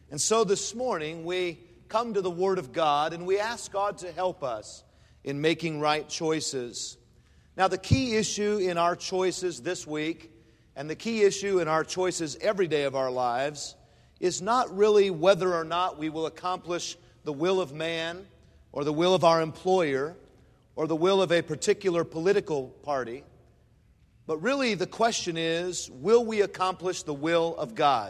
And so this morning we come to the Word of God and we ask God to help us in making right choices. Now, the key issue in our choices this week, and the key issue in our choices every day of our lives, is not really whether or not we will accomplish the will of man, or the will of our employer, or the will of a particular political party. But really the question is, will we accomplish the will of God?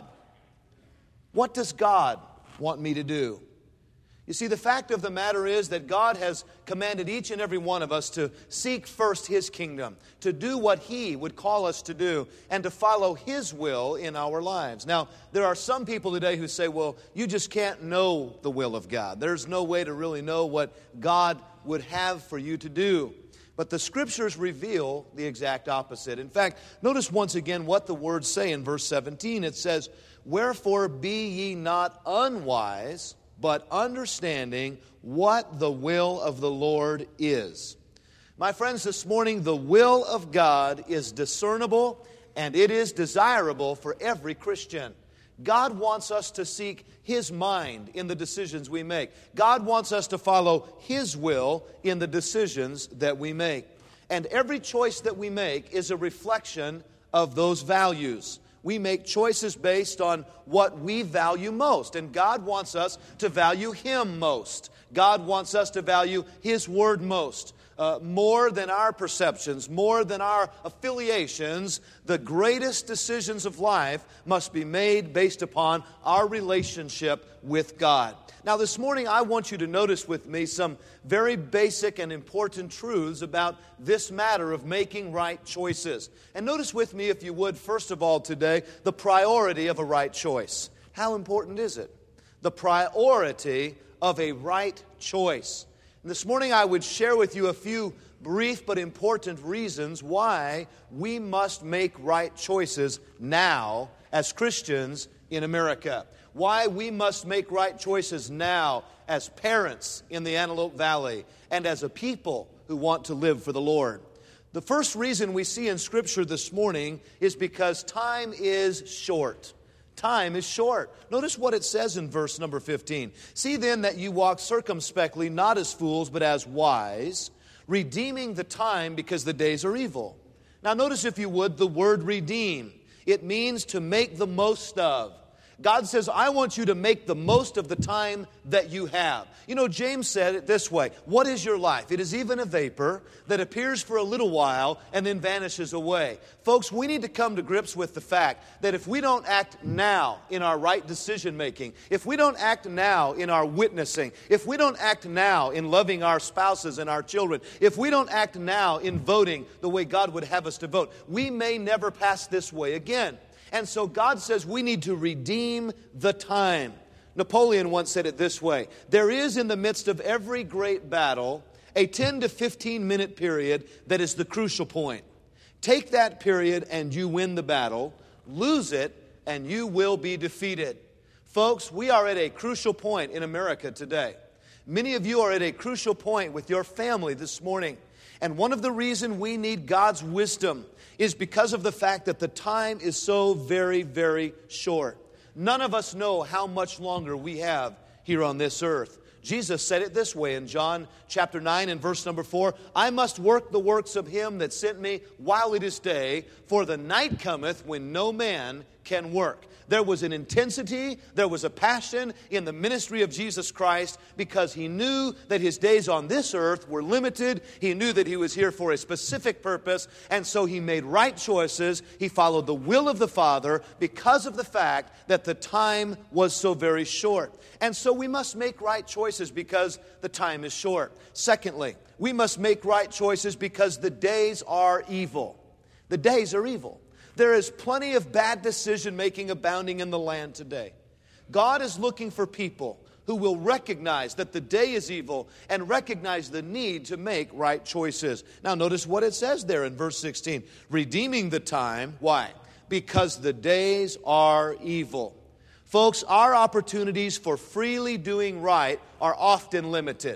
What does God want me to do? You see, the fact of the matter is that God has commanded each and every one of us to seek first His kingdom, to do what He would call us to do, and to follow His will in our lives. Now, there are some people today who say, well, you just can't know the will of God. There's no way to really know what God would have for you to do. But the Scriptures reveal the exact opposite. In fact, notice once again what the words say in verse 17. It says, "Wherefore be ye not unwise, but understanding what the will of the Lord is." My friends, this morning, the will of God is discernible and it is desirable for every Christian. God wants us to seek His mind in the decisions we make. God wants us to follow His will in the decisions that we make. And every choice that we make is a reflection of those values. We make choices based on what we value most. And God wants us to value Him most. God wants us to value His Word most. More than our perceptions, more than our affiliations, the greatest decisions of life must be made based upon our relationship with God. Now this morning I want you to notice with me some very basic and important truths about this matter of making right choices. And notice with me, if you would, first of all today, the priority of a right choice. How important is it? The priority of a right choice. And this morning I would share with you a few brief but important reasons why we must make right choices now as Christians in America. Why we must make right choices now as parents in the Antelope Valley and as a people who want to live for the Lord. The first reason we see in Scripture this morning is because time is short. Time is short. Notice what it says in verse number 15. "See then that you walk circumspectly, not as fools, but as wise, redeeming the time because the days are evil." Now notice, if you would, the word redeem. It means to make the most of. God says, I want you to make the most of the time that you have. You know, James said it this way, "What is your life? It is even a vapor that appears for a little while and then vanishes away." Folks, we need to come to grips with the fact that if we don't act now in our right decision making, if we don't act now in our witnessing, if we don't act now in loving our spouses and our children, if we don't act now in voting the way God would have us to vote, we may never pass this way again. And so God says we need to redeem the time. Napoleon once said it this way, "There is in the midst of every great battle a 10 to 15 minute period that is the crucial point. Take that period and you win the battle. Lose it and you will be defeated." Folks, we are at a crucial point in America today. Many of you are at a crucial point with your family this morning. And one of the reasons we need God's wisdom is because of the fact that the time is so very, very short. None of us know how much longer we have here on this earth. Jesus said it this way in John chapter 9 and verse number 4, "I must work the works of Him that sent me while it is day, for the night cometh when no man can work." There was an intensity, there was a passion in the ministry of Jesus Christ because He knew that His days on this earth were limited. He knew that He was here for a specific purpose, and so He made right choices. He followed the will of the Father because of the fact that the time was so very short. And so we must make right choices because the time is short. Secondly, we must make right choices because the days are evil. The days are evil. There is plenty of bad decision-making abounding in the land today. God is looking for people who will recognize that the day is evil and recognize the need to make right choices. Now notice what it says there in verse 16. "Redeeming the time." Why? Because the days are evil. Folks, our opportunities for freely doing right are often limited.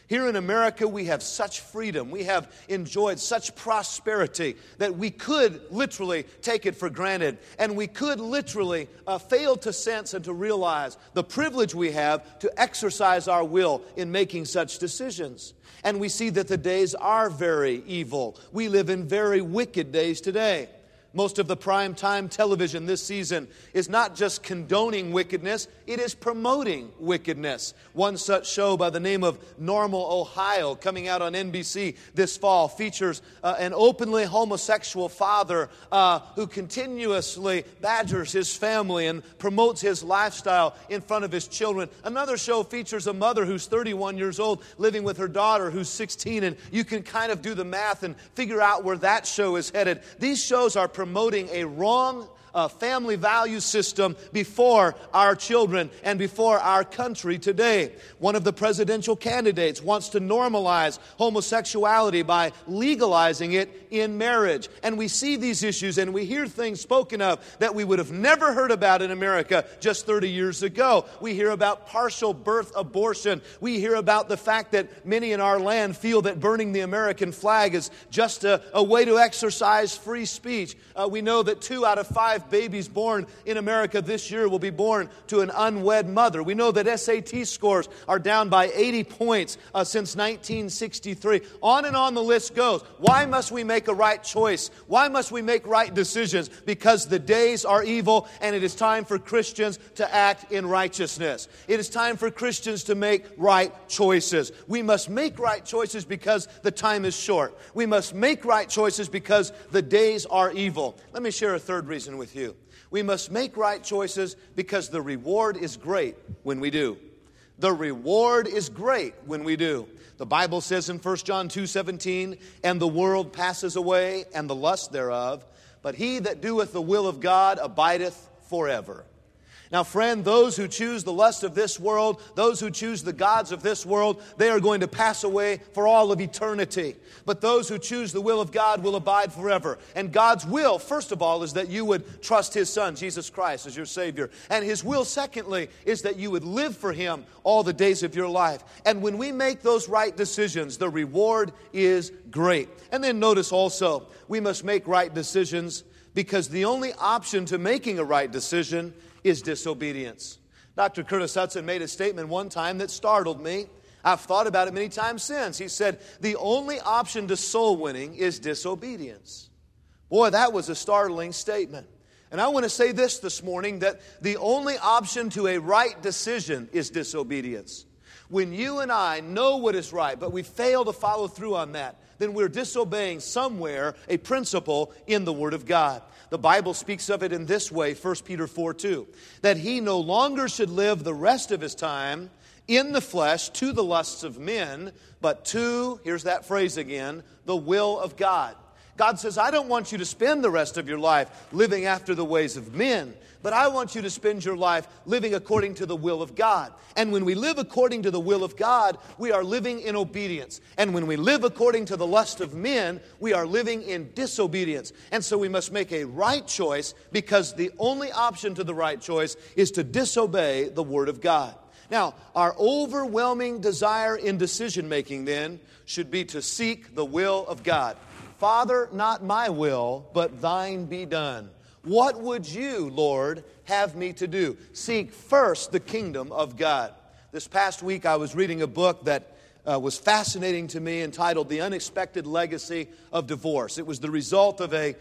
Here in America, we have such freedom. We have enjoyed such prosperity that we could literally take it for granted. And we could literally fail to sense and to realize the privilege we have to exercise our will in making such decisions. And we see that the days are very evil. We live in very wicked days today. Most of the primetime television this season is not just condoning wickedness, it is promoting wickedness. One such show by the name of Normal, Ohio, coming out on NBC this fall, features an openly homosexual father who continuously badgers his family and promotes his lifestyle in front of his children. Another show features a mother who's 31 years old living with her daughter who's 16, and you can kind of do the math and figure out where that show is headed. These shows are promoting a wrong family value system before our children and before our country today. One of the presidential candidates wants to normalize homosexuality by legalizing it in marriage. And we see these issues and we hear things spoken of that we would have never heard about in America just 30 years ago. We hear about partial birth abortion. We hear about the fact that many in our land feel that burning the American flag is just a way to exercise free speech. We know that 2 out of 5 babies born in America this year will be born to an unwed mother. We know that SAT scores are down by 80 points since 1963. On and on the list goes. Why must we make a right choice? Why must we make right decisions? Because the days are evil and it is time for Christians to act in righteousness. It is time for Christians to make right choices. We must make right choices because the time is short. We must make right choices because the days are evil. Let me share a third reason with you. We must make right choices because the reward is great when we do. The reward is great when we do. The Bible says in 1 John 2:17, "And the world passes away, and the lust thereof, but he that doeth the will of God abideth forever." Now, friend, those who choose the lust of this world, those who choose the gods of this world, they are going to pass away for all of eternity. But those who choose the will of God will abide forever. And God's will, first of all, is that you would trust His Son, Jesus Christ, as your Savior. And His will, secondly, is that you would live for Him all the days of your life. And when we make those right decisions, the reward is great. And then notice also, we must make right decisions because the only option to making a right decision is disobedience. Dr. Curtis Hudson made a statement one time that startled me. I've thought about it many times since. He said, the only option to soul winning is disobedience. Boy, that was a startling statement. And I want to say this morning, that the only option to a right decision is disobedience. When you and I know what is right, but we fail to follow through on that, then we're disobeying somewhere a principle in the Word of God. The Bible speaks of it in this way, 1 Peter 4:2, that he no longer should live the rest of his time in the flesh to the lusts of men, but to, here's that phrase again, the will of God. God says, I don't want you to spend the rest of your life living after the ways of men, but I want you to spend your life living according to the will of God. And when we live according to the will of God, we are living in obedience. And when we live according to the lust of men, we are living in disobedience. And so we must make a right choice because the only option to the right choice is to disobey the Word of God. Now, our overwhelming desire in decision making then should be to seek the will of God. Father, not my will, but thine be done. What would you, Lord, have me to do? Seek first the kingdom of God. This past week I was reading a book that was fascinating to me entitled The Unexpected Legacy of Divorce. It was the result of a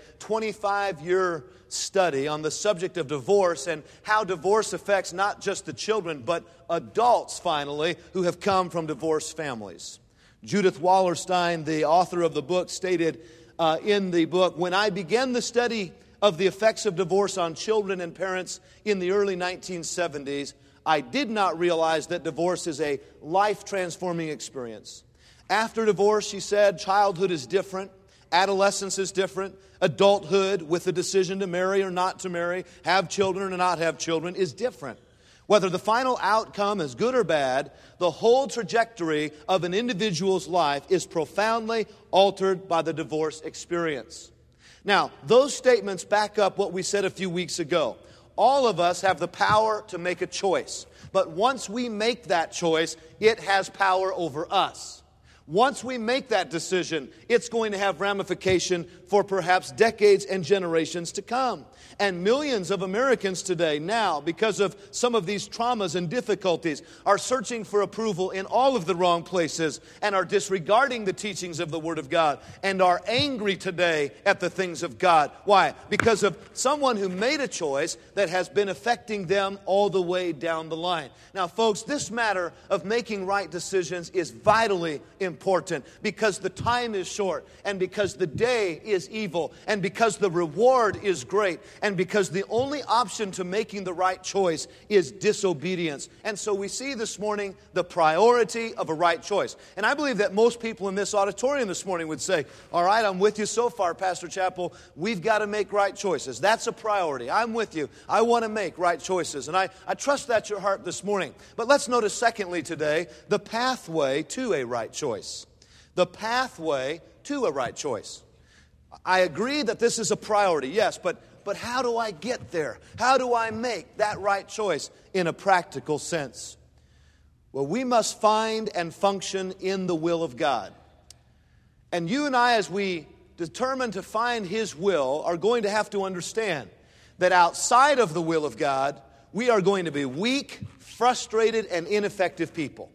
25-year study on the subject of divorce and how divorce affects not just the children, but adults, finally, who have come from divorced families. Judith Wallerstein, the author of the book, stated in the book, when I began the study of the effects of divorce on children and parents in the early 1970s, I did not realize that divorce is a life-transforming experience. After divorce, she said, childhood is different, adolescence is different, adulthood with the decision to marry or not to marry, have children or not have children is different. Whether the final outcome is good or bad, the whole trajectory of an individual's life is profoundly altered by the divorce experience. Now, those statements back up what we said a few weeks ago. All of us have the power to make a choice. But once we make that choice, it has power over us. Once we make that decision, it's going to have ramification for perhaps decades and generations to come. And millions of Americans today now, because of some of these traumas and difficulties, are searching for approval in all of the wrong places and are disregarding the teachings of the Word of God and are angry today at the things of God. Why? Because of someone who made a choice that has been affecting them all the way down the line. Now, folks, this matter of making right decisions is vitally important because the time is short and because the day is evil and because the reward is great and because the only option to making the right choice is disobedience. And so we see this morning the priority of a right choice. And I believe that most people in this auditorium this morning would say, all right, I'm with you so far, Pastor Chappell. We've got to make right choices. That's a priority. I'm with you. I want to make right choices. And I trust that's your heart this morning. But let's notice secondly today, the pathway to a right choice. The pathway to a right choice. I agree that this is a priority, yes, but how do I get there? How do I make that right choice in a practical sense? Well, we must find and function in the will of God. And you and I, as we determine to find His will, are going to have to understand that outside of the will of God, we are going to be weak, frustrated, and ineffective people.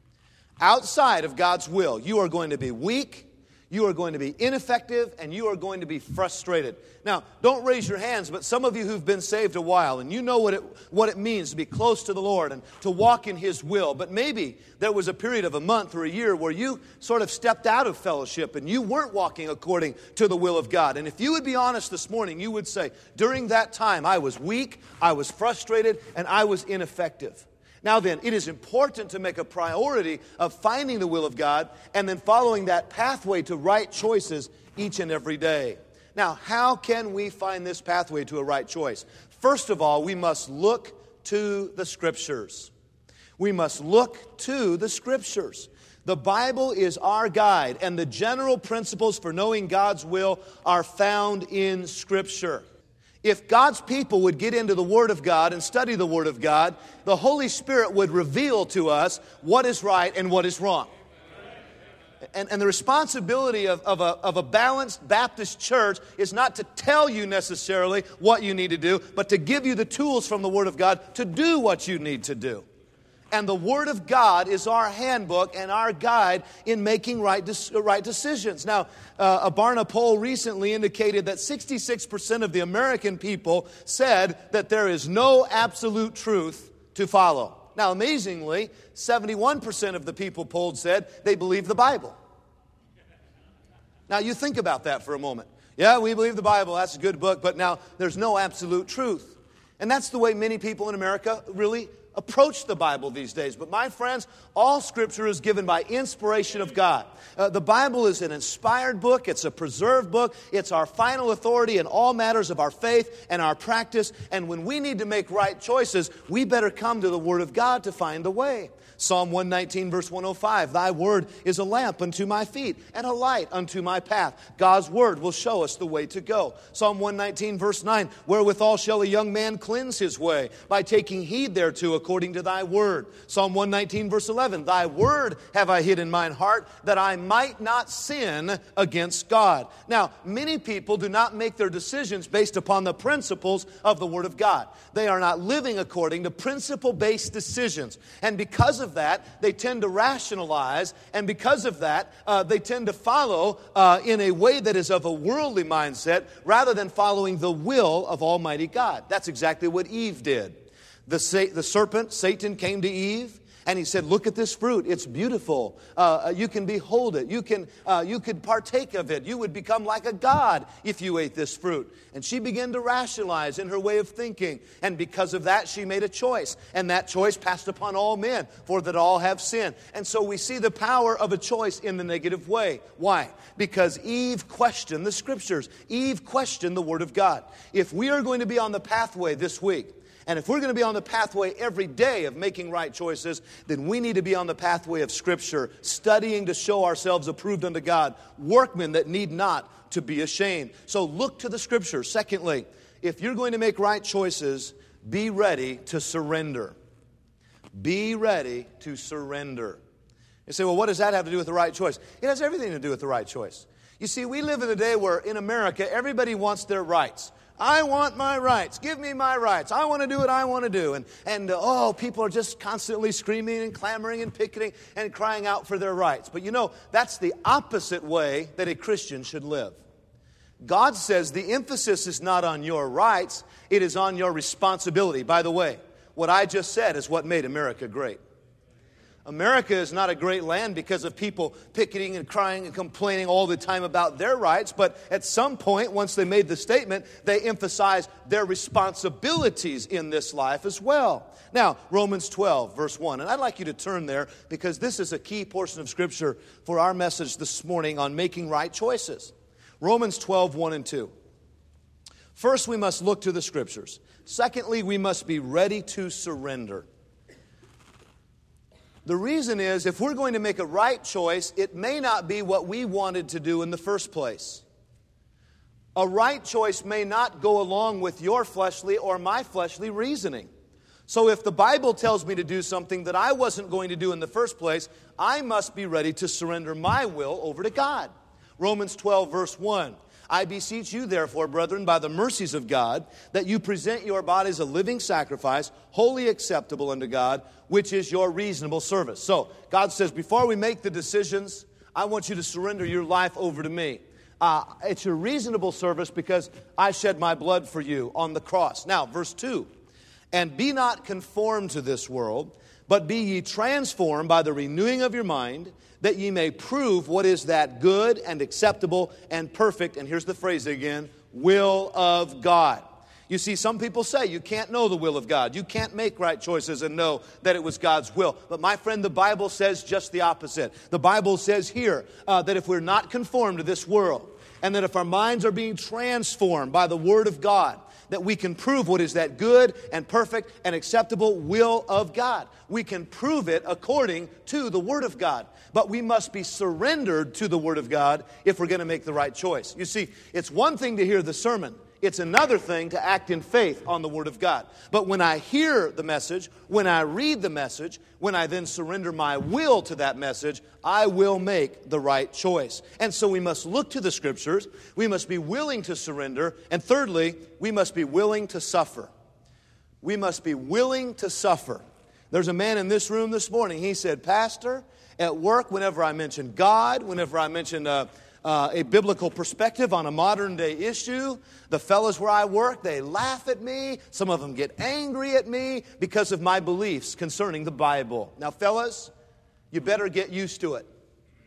Outside of God's will, you are going to be weak, you are going to be ineffective, and you are going to be frustrated. Now, don't raise your hands, but some of you who've been saved a while, and you know what it means to be close to the Lord and to walk in His will. But maybe there was a period of a month or a year where you sort of stepped out of fellowship and you weren't walking according to the will of God. And if you would be honest this morning, you would say, during that time, I was weak, I was frustrated, and I was ineffective. Now then, it is important to make a priority of finding the will of God and then following that pathway to right choices each and every day. Now, how can we find this pathway to a right choice? First of all, we must look to the Scriptures. We must look to the Scriptures. The Bible is our guide, and the general principles for knowing God's will are found in Scripture. If God's people would get into the Word of God and study the Word of God, the Holy Spirit would reveal to us what is right and what is wrong. And the responsibility of a balanced Baptist church is not to tell you necessarily what you need to do, but to give you the tools from the Word of God to do what you need to do. And the Word of God is our handbook and our guide in making right decisions. Now, a Barna poll recently indicated that 66% of the American people said that there is no absolute truth to follow. Now, amazingly, 71% of the people polled said they believe the Bible. Now, you think about that for a moment. Yeah, we believe the Bible, that's a good book, but now there's no absolute truth. And that's the way many people in America really approach the Bible these days. But my friends, all Scripture is given by inspiration of God. The Bible is an inspired book. It's a preserved book. It's our final authority in all matters of our faith and our practice. And when we need to make right choices, we better come to the Word of God to find the way. Psalm 119, verse 105, Thy word is a lamp unto my feet and a light unto my path. God's word will show us the way to go. Psalm 119, verse 9, Wherewithal shall a young man cleanse his way? By taking heed thereto according to thy word. Psalm 119, verse 11, Thy word have I hid in mine heart, that I might not sin against God. Now, many people do not make their decisions based upon the principles of the Word of God. They are not living according to principle-based decisions. And because of that, they tend to rationalize, and because of that, they tend to follow in a way that is of a worldly mindset rather than following the will of Almighty God. That's exactly what Eve did. The serpent, Satan, came to Eve, and he said, look at this fruit. It's beautiful. You can behold it. You could partake of it. You would become like a god if you ate this fruit. And she began to rationalize in her way of thinking. And because of that, she made a choice. And that choice passed upon all men, for that all have sinned. And so we see the power of a choice in the negative way. Why? Because Eve questioned the Scriptures. Eve questioned the Word of God. If we are going to be on the pathway this week, and if we're going to be on the pathway every day of making right choices, then we need to be on the pathway of Scripture, studying to show ourselves approved unto God, workmen that need not to be ashamed. So look to the Scripture. Secondly, if you're going to make right choices, be ready to surrender. Be ready to surrender. You say, well, what does that have to do with the right choice? It has everything to do with the right choice. You see, we live in a day where in America, everybody wants their rights. I want my rights. Give me my rights. I want to do what I want to do. And people are just constantly screaming and clamoring and picketing and crying out for their rights. But you know, that's the opposite way that a Christian should live. God says the emphasis is not on your rights, it is on your responsibility. By the way, what I just said is what made America great. America is not a great land because of people picketing and crying and complaining all the time about their rights, but at some point, once they made the statement, they emphasized their responsibilities in this life as well. Now, Romans 12, verse 1, and I'd like you to turn there because this is a key portion of Scripture for our message this morning on making right choices. Romans 12, 1 and 2. First, we must look to the Scriptures. Secondly, we must be ready to surrender. The reason is, if we're going to make a right choice, it may not be what we wanted to do in the first place. A right choice may not go along with your fleshly or my fleshly reasoning. So if the Bible tells me to do something that I wasn't going to do in the first place, I must be ready to surrender my will over to God. Romans 12, verse 1. I beseech you, therefore, brethren, by the mercies of God, that you present your bodies a living sacrifice, wholly acceptable unto God, which is your reasonable service. So, God says, before we make the decisions, I want you to surrender your life over to me. It's your reasonable service because I shed my blood for you on the cross. Now, verse 2. And be not conformed to this world, but be ye transformed by the renewing of your mind, that ye may prove what is that good and acceptable and perfect, and here's the phrase again, will of God. You see, some people say you can't know the will of God. You can't make right choices and know that it was God's will. But my friend, the Bible says just the opposite. The Bible says here that if we're not conformed to this world, and that if our minds are being transformed by the Word of God, that we can prove what is that good and perfect and acceptable will of God. We can prove it according to the Word of God. But we must be surrendered to the Word of God if we're going to make the right choice. You see, it's one thing to hear the sermon. It's another thing to act in faith on the Word of God. But when I hear the message, when I read the message, when I then surrender my will to that message, I will make the right choice. And so we must look to the Scriptures. We must be willing to surrender. And thirdly, we must be willing to suffer. We must be willing to suffer. There's a man in this room this morning. He said, Pastor, at work, whenever I mention God, whenever I mention a biblical perspective on a modern day issue, the fellows where I work, they laugh at me. Some of them get angry at me because of my beliefs concerning the Bible. Now, fellas, you better get used to it.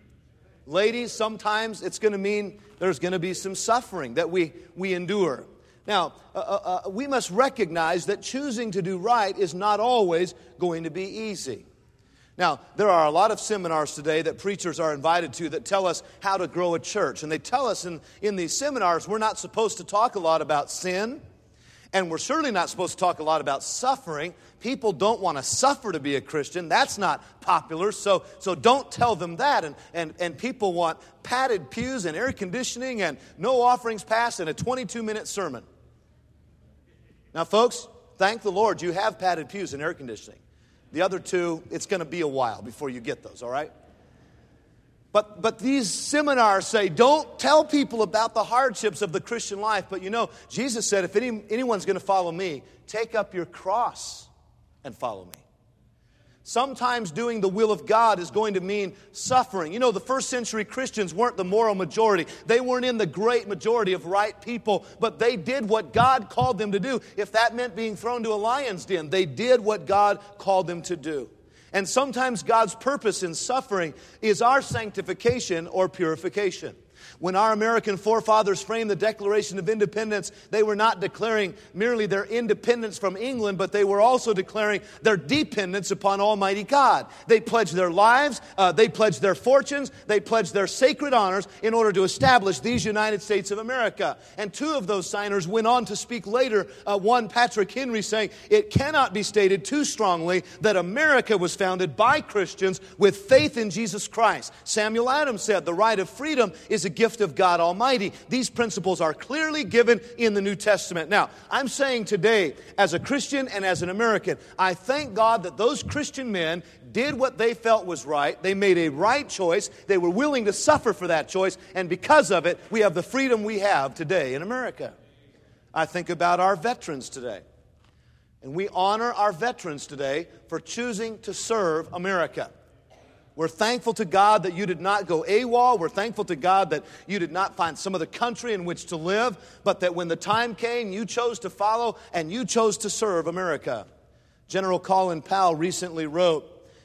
Ladies, sometimes it's going to mean there's going to be some suffering that we endure. Now, we must recognize that choosing to do right is not always going to be easy. Now, there are a lot of seminars today that preachers are invited to that tell us how to grow a church. And they tell us in these seminars we're not supposed to talk a lot about sin. And we're certainly not supposed to talk a lot about suffering. People don't want to suffer to be a Christian. That's not popular. So don't tell them that. And people want padded pews and air conditioning and no offerings passed and a 22-minute sermon. Now, folks, thank the Lord you have padded pews and air conditioning. The other two, it's going to be a while before you get those, all right? But these seminars say, don't tell people about the hardships of the Christian life. But you know, Jesus said, if anyone's going to follow me, take up your cross and follow me. Sometimes doing the will of God is going to mean suffering. You know, the first century Christians weren't the moral majority. They weren't in the great majority of right people, but they did what God called them to do. If that meant being thrown to a lion's den, they did what God called them to do. And sometimes God's purpose in suffering is our sanctification or purification. When our American forefathers framed the Declaration of Independence, they were not declaring merely their independence from England, but they were also declaring their dependence upon Almighty God. They pledged their lives, they pledged their fortunes, they pledged their sacred honors in order to establish these United States of America. And two of those signers went on to speak later, one Patrick Henry, saying, it cannot be stated too strongly that America was founded by Christians with faith in Jesus Christ. Samuel Adams said, the right of freedom is a gift of God Almighty. These principles are clearly given in the New Testament. Now, I'm saying today, as a Christian and as an American, I thank God that those Christian men did what they felt was right. They made a right choice. They were willing to suffer for that choice. And because of it, we have the freedom we have today in America. I think about our veterans today. And we honor our veterans today for choosing to serve America. We're thankful to God that you did not go AWOL. We're thankful to God that you did not find some other country in which to live, but that when the time came, you chose to follow and you chose to serve America. General Colin Powell recently wrote,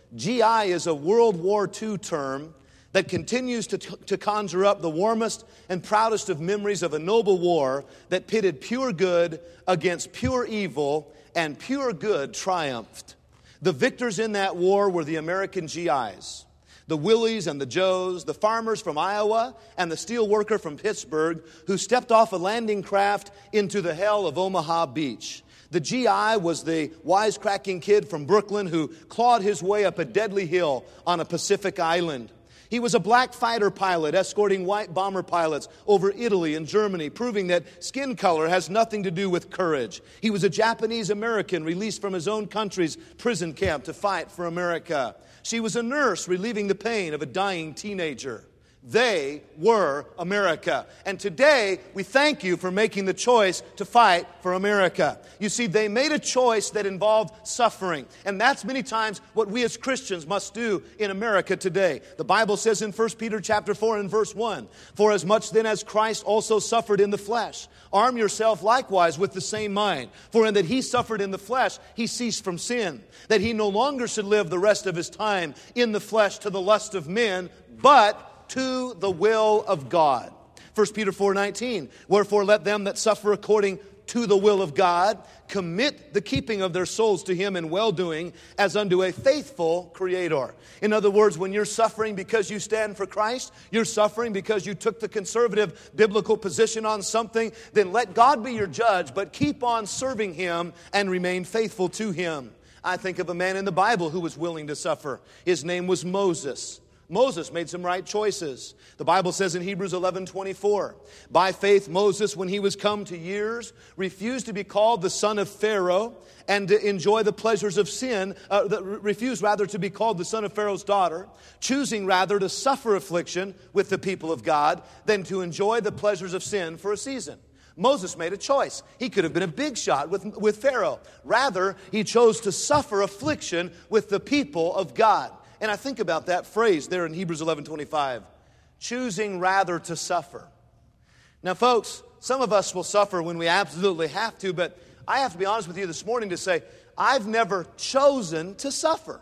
GI is a World War II term that continues to conjure up the warmest and proudest of memories of a noble war that pitted pure good against pure evil, and pure good triumphed. The victors in that war were the American GIs, the Willies and the Joes, the farmers from Iowa and the steel worker from Pittsburgh who stepped off a landing craft into the hell of Omaha Beach. The GI was the wisecracking kid from Brooklyn who clawed his way up a deadly hill on a Pacific island. He was a black fighter pilot escorting white bomber pilots over Italy and Germany, proving that skin color has nothing to do with courage. He was a Japanese American released from his own country's prison camp to fight for America. She was a nurse relieving the pain of a dying teenager. They were America. And today, we thank you for making the choice to fight for America. You see, they made a choice that involved suffering. And that's many times what we as Christians must do in America today. The Bible says in 1 Peter chapter 4 and verse 1, For as much then as Christ also suffered in the flesh, arm yourself likewise with the same mind. For in that he suffered in the flesh, he ceased from sin, that he no longer should live the rest of his time in the flesh to the lust of men, but to the will of God. 1 Peter 4:19, Wherefore let them that suffer according to the will of God commit the keeping of their souls to him in well-doing as unto a faithful Creator. In other words, when you're suffering because you stand for Christ, you're suffering because you took the conservative biblical position on something, then let God be your judge, but keep on serving him and remain faithful to him. I think of a man in the Bible who was willing to suffer. His name was Moses. Moses made some right choices. The Bible says in Hebrews 11:24, By faith Moses, when he was come to years, refused to be called the son of Pharaoh and to enjoy the pleasures of sin, refused rather to be called the son of Pharaoh's daughter, choosing rather to suffer affliction with the people of God than to enjoy the pleasures of sin for a season. Moses made a choice. He could have been a big shot with Pharaoh. Rather, he chose to suffer affliction with the people of God. And I think about that phrase there in Hebrews 11:25, choosing rather to suffer. Now, folks, some of us will suffer when we absolutely have to, but I have to be honest with you this morning to say, I've never chosen to suffer.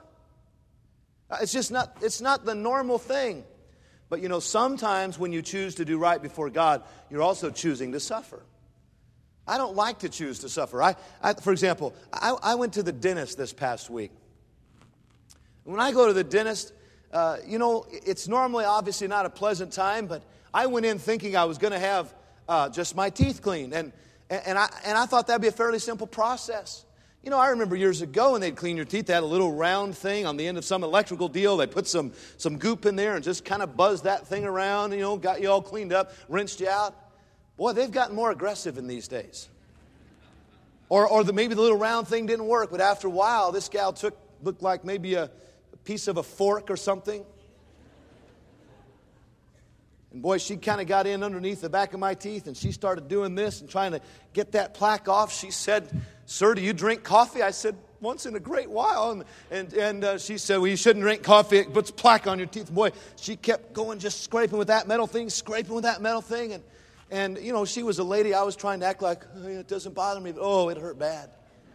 It's not the normal thing. But you know, sometimes when you choose to do right before God, you're also choosing to suffer. I don't like to choose to suffer. For example, I went to the dentist this past week. When I go to the dentist, it's normally obviously not a pleasant time, but I went in thinking I was going to have just my teeth cleaned. And I thought that'd be a fairly simple process. You know, I remember years ago when they'd clean your teeth, they had a little round thing on the end of some electrical deal. They put some goop in there and just kind of buzzed that thing around, got you all cleaned up, rinsed you out. Boy, they've gotten more aggressive in these days. Or maybe the little round thing didn't work, but after a while, this gal looked like maybe a piece of a fork or something. And boy, she kind of got in underneath the back of my teeth and she started doing this and trying to get that plaque off. She said, Sir, do you drink coffee? I said, once in a great while. And she said, well, you shouldn't drink coffee. It puts plaque on your teeth. And boy, she kept going, just scraping with that metal thing. And she was a lady. I was trying to act like, it doesn't bother me. But, it hurt bad.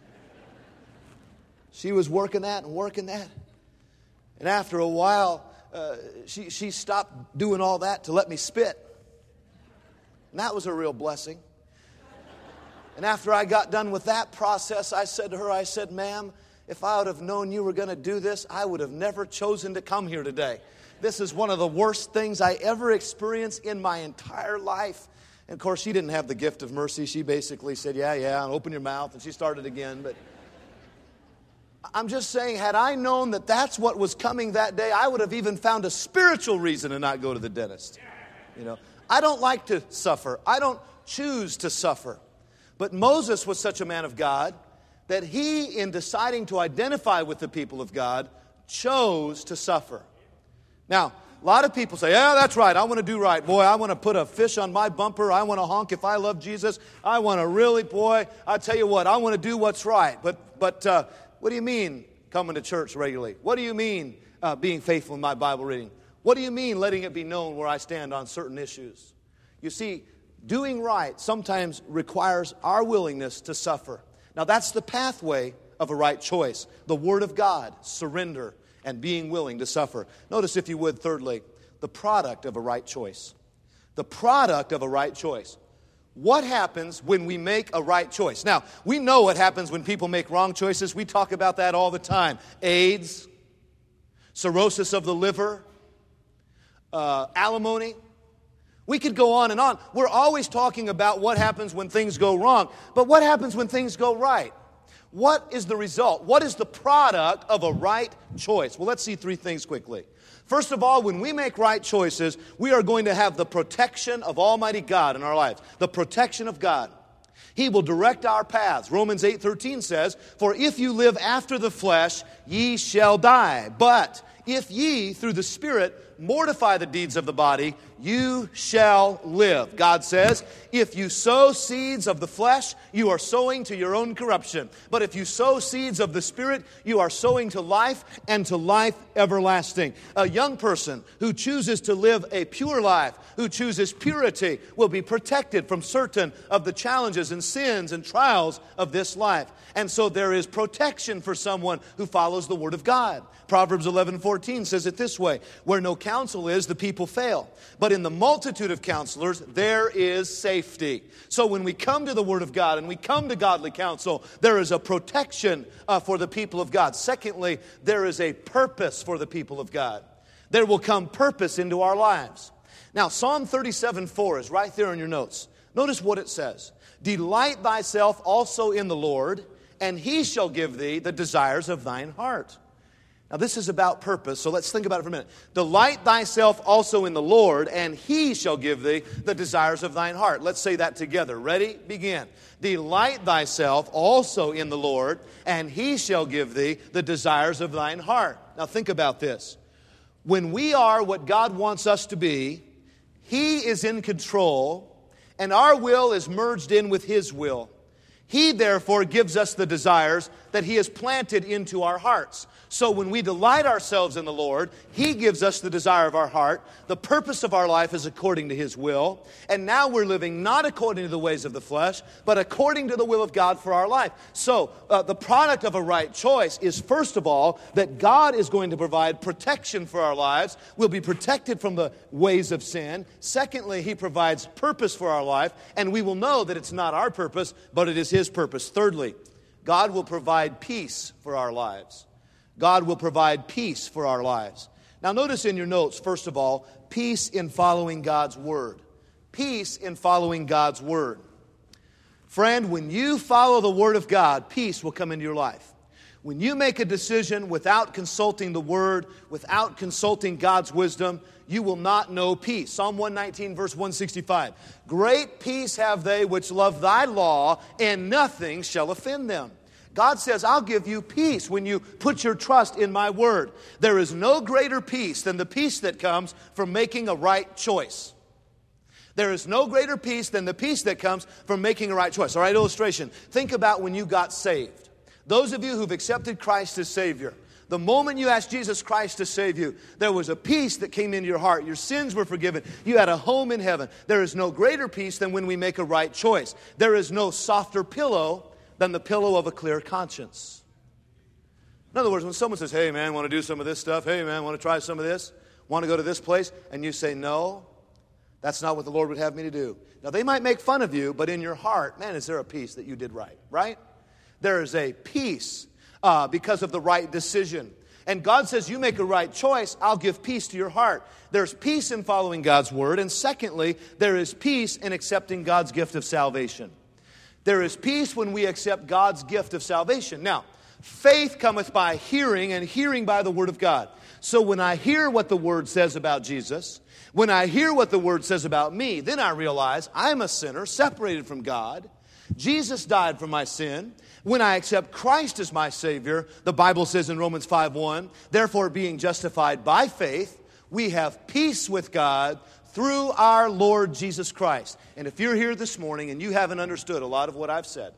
She was working that. And after a while, she stopped doing all that to let me spit. And that was a real blessing. And after I got done with that process, I said to her, ma'am, if I would have known you were going to do this, I would have never chosen to come here today. This is one of the worst things I ever experienced in my entire life. And of course, she didn't have the gift of mercy. She basically said, yeah, and open your mouth. And she started again. But I'm just saying, had I known that that's what was coming that day, I would have even found a spiritual reason to not go to the dentist. I don't like to suffer. I don't choose to suffer. But Moses was such a man of God that he, in deciding to identify with the people of God, chose to suffer. Now, a lot of people say, yeah, that's right, I want to do right. Boy, I want to put a fish on my bumper. I want to honk if I love Jesus. I want to really, boy, I tell you what, I want to do what's right. But what do you mean coming to church regularly? What do you mean being faithful in my Bible reading? What do you mean letting it be known where I stand on certain issues? You see, doing right sometimes requires our willingness to suffer. Now, that's the pathway of a right choice. The Word of God, surrender, and being willing to suffer. Notice, if you would, thirdly, the product of a right choice. The product of a right choice. What happens when we make a right choice? Now, we know what happens when people make wrong choices. We talk about that all the time. AIDS, cirrhosis of the liver, alimony. We could go on and on. We're always talking about what happens when things go wrong. But what happens when things go right? What is the result? What is the product of a right choice? Well, let's see three things quickly. First of all, when we make right choices, we are going to have the protection of Almighty God in our lives. The protection of God. He will direct our paths. Romans 8:13 says, "For if you live after the flesh, ye shall die. But if ye, through the Spirit, mortify the deeds of the body, you shall live." God says, if you sow seeds of the flesh, you are sowing to your own corruption. But if you sow seeds of the Spirit, you are sowing to life and to life everlasting. A young person who chooses to live a pure life, who chooses purity, will be protected from certain of the challenges and sins and trials of this life. And so there is protection for someone who follows the Word of God. Proverbs 11:14 says it this way, "Where no counsel is, the people fail. But in the multitude of counselors, there is safety." So when we come to the Word of God and we come to godly counsel, there is a protection for the people of God. Secondly, there is a purpose for the people of God. There will come purpose into our lives. Now, Psalm 37:4 is right there in your notes. Notice what it says. "Delight thyself also in the Lord, and He shall give thee the desires of thine heart." Now, this is about purpose, so let's think about it for a minute. Delight thyself also in the Lord, and He shall give thee the desires of thine heart. Let's say that together. Ready? Begin. Delight thyself also in the Lord, and He shall give thee the desires of thine heart. Now, think about this. When we are what God wants us to be, He is in control, and our will is merged in with His will. He, therefore, gives us the desires that He has planted into our hearts. So when we delight ourselves in the Lord, He gives us the desire of our heart. The purpose of our life is according to His will. And now we're living not according to the ways of the flesh, but according to the will of God for our life. So the product of a right choice is, first of all, that God is going to provide protection for our lives. We'll be protected from the ways of sin. Secondly, He provides purpose for our life, and we will know that it's not our purpose, but it is His purpose. Thirdly, God will provide peace for our lives. God will provide peace for our lives. Now notice in your notes, first of all, peace in following God's Word. Peace in following God's Word. Friend, when you follow the Word of God, peace will come into your life. When you make a decision without consulting the Word, without consulting God's wisdom, you will not know peace. Psalm 119, verse 165. "Great peace have they which love thy law, and nothing shall offend them." God says, I'll give you peace when you put your trust in my word. There is no greater peace than the peace that comes from making a right choice. There is no greater peace than the peace that comes from making a right choice. All right, illustration. Think about when you got saved. Those of you who've accepted Christ as Savior, the moment you asked Jesus Christ to save you, there was a peace that came into your heart. Your sins were forgiven. You had a home in heaven. There is no greater peace than when we make a right choice. There is no softer pillow than the pillow of a clear conscience. In other words, when someone says, "Hey man, want to do some of this stuff? Hey man, want to try some of this? Want to go to this place?" And you say, "No, that's not what the Lord would have me to do." Now they might make fun of you, but in your heart, man, is there a peace that you did right? Right? There is a peace because of the right decision. And God says, you make a right choice, I'll give peace to your heart. There's peace in following God's word. And secondly, there is peace in accepting God's gift of salvation. There is peace when we accept God's gift of salvation. Now, faith cometh by hearing, and hearing by the word of God. So when I hear what the Word says about Jesus, when I hear what the Word says about me, then I realize I'm a sinner separated from God. Jesus died for my sin. When I accept Christ as my Savior, the Bible says in Romans 5:1, therefore being justified by faith, we have peace with God through our Lord Jesus Christ. And if you're here this morning and you haven't understood a lot of what I've said,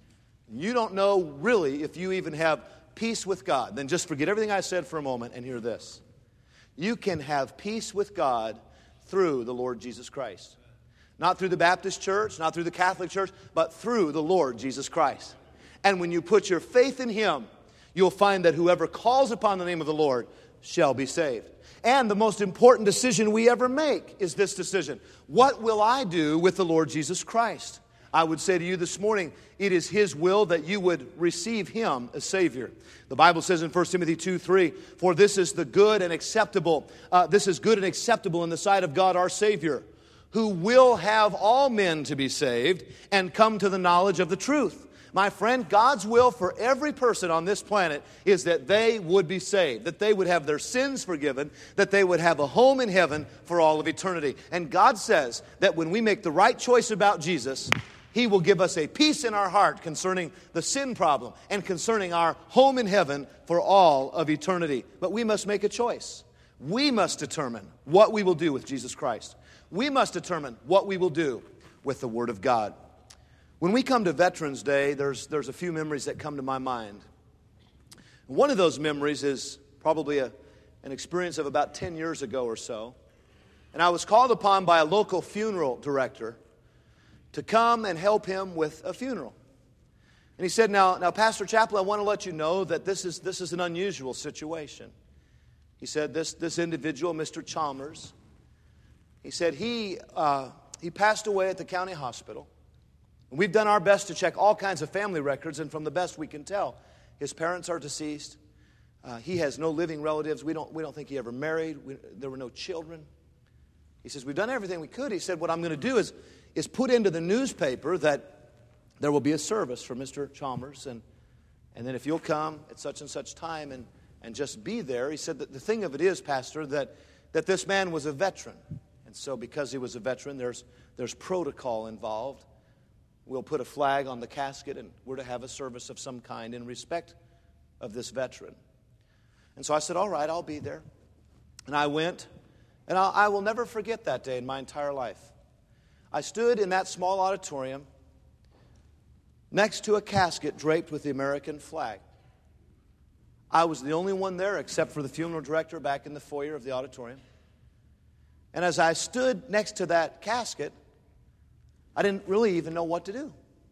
you don't know really if you even have peace with God, then just forget everything I said for a moment and hear this. You can have peace with God through the Lord Jesus Christ. Not through the Baptist church, not through the Catholic church, but through the Lord Jesus Christ. And when you put your faith in Him, you'll find that whoever calls upon the name of the Lord shall be saved. And the most important decision we ever make is this decision. What will I do with the Lord Jesus Christ? I would say to you this morning, it is His will that you would receive Him as Savior. The Bible says in 1 Timothy 2:3, for this is good and acceptable in the sight of God our Savior, who will have all men to be saved and come to the knowledge of the truth. My friend, God's will for every person on this planet is that they would be saved, that they would have their sins forgiven, that they would have a home in heaven for all of eternity. And God says that when we make the right choice about Jesus, He will give us a peace in our heart concerning the sin problem and concerning our home in heaven for all of eternity. But we must make a choice. We must determine what we will do with Jesus Christ. We must determine what we will do with the Word of God. When we come to Veterans Day, there's a few memories that come to my mind. One of those memories is probably an experience of about 10 years ago or so. And I was called upon by a local funeral director to come and help him with a funeral. And he said, now Pastor Chappell, I want to let you know that this is an unusual situation. He said, this individual, Mr. Chalmers, he said he passed away at the county hospital. We've done our best to check all kinds of family records, and from the best we can tell, his parents are deceased. He has no living relatives. We don't think he ever married. There were no children. He says, we've done everything we could. He said, what I'm going to do is put into the newspaper that there will be a service for Mr. Chalmers, and then if you'll come at such and such time and just be there. He said that the thing of it is, Pastor, that this man was a veteran. And so because he was a veteran, there's protocol involved. We'll put a flag on the casket, and we're to have a service of some kind in respect of this veteran. And so I said, all right, I'll be there. And I went, and I will never forget that day in my entire life. I stood in that small auditorium next to a casket draped with the American flag. I was the only one there except for the funeral director back in the foyer of the auditorium. And as I stood next to that casket, I didn't really even know what to do.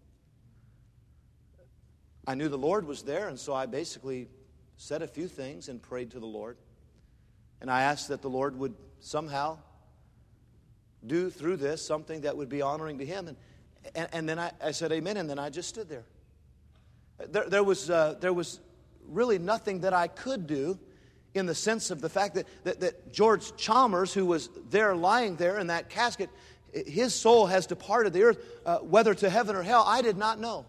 I knew the Lord was there, and so I basically said a few things and prayed to the Lord. And I asked that the Lord would somehow do through this something that would be honoring to Him. And then I said amen, and then I just stood there. There was really nothing that I could do in the sense of the fact that George Chalmers, who was there lying there in that casket, his soul has departed the earth, whether to heaven or hell, I did not know.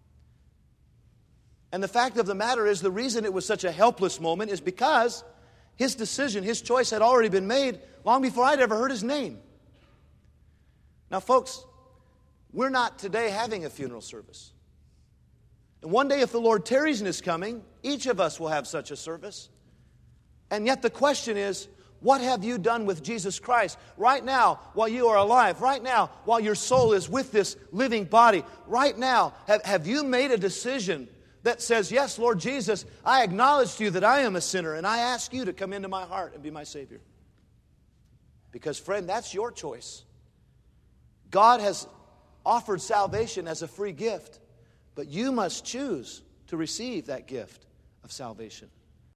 And the fact of the matter is, the reason it was such a helpless moment is because his decision, his choice had already been made long before I'd ever heard his name. Now, folks, we're not today having a funeral service. And one day, if the Lord tarries in His coming, each of us will have such a service. And yet the question is, what have you done with Jesus Christ right now while you are alive? Right now while your soul is with this living body? Right now, have you made a decision that says, yes, Lord Jesus, I acknowledge to you that I am a sinner, and I ask you to come into my heart and be my Savior? Because, friend, that's your choice. God has offered salvation as a free gift, but you must choose to receive that gift of salvation.